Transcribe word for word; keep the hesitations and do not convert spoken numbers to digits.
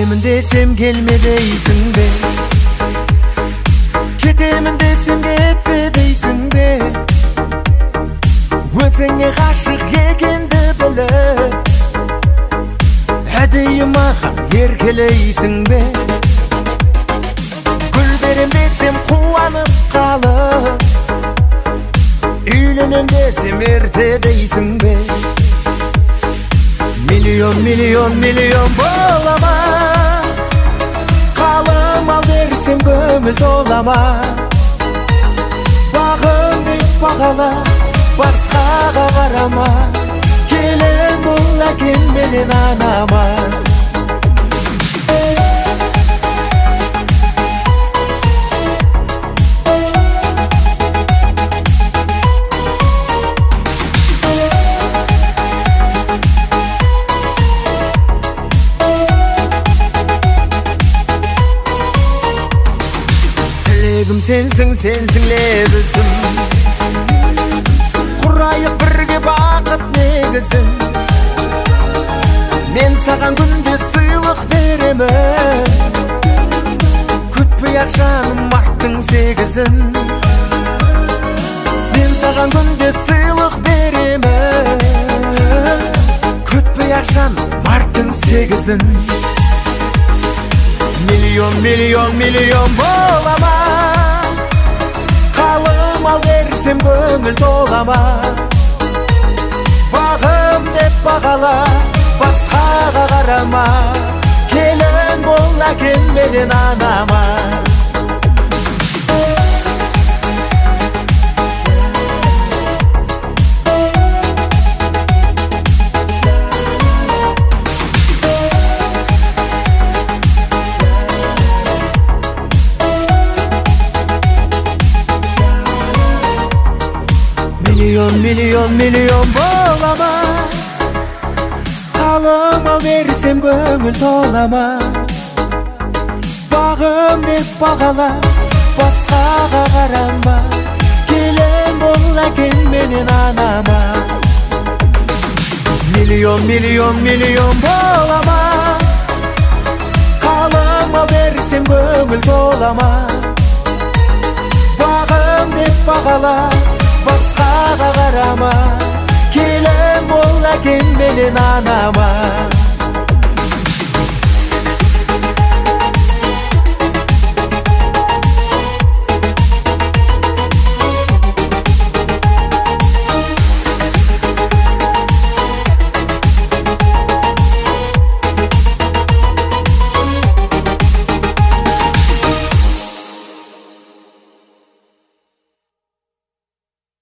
Келемін десем келме дейсің бе, кетемін десем кетпе дейсің бе, өзіңе ғашық екенді біліп әдейі маған еркелейсің бе. Гүл берем десем қуанып қалып, үйленем десем ерте дейсің бе. Миллион, миллион, миллион бола ма, қалым ал берсем көңіл тола ма. Бағым деп бағала, басқаға қарама, келін бол әкем менен анама. Сенсің, сенсің лебізім, құрайық бірге бақыт негізін. Мен саған күнде сыйлық беремін, күтпей ақ жаным марттың сегізін. Мен саған күнде сыйлық беремін, күтпей ақ жаным марттың сегізін. Миллион, миллион, миллион бола ма, қалым ал берсем көңіл тола ма. Бағым деп бағала, басқаға қарама, келін бол әкем менен анама. Миллион, миллион, миллион бола ма, қалым ал берсем көңіл тола ма. Бағым деп бағала, басқаға қарама, келін бол әкем менен анама. Миллион, миллион, миллион бола ма, қалым ал берсем көңіл тола ма. Бағым деп бағала, басқаға қарама, келін бол әкем менен анама.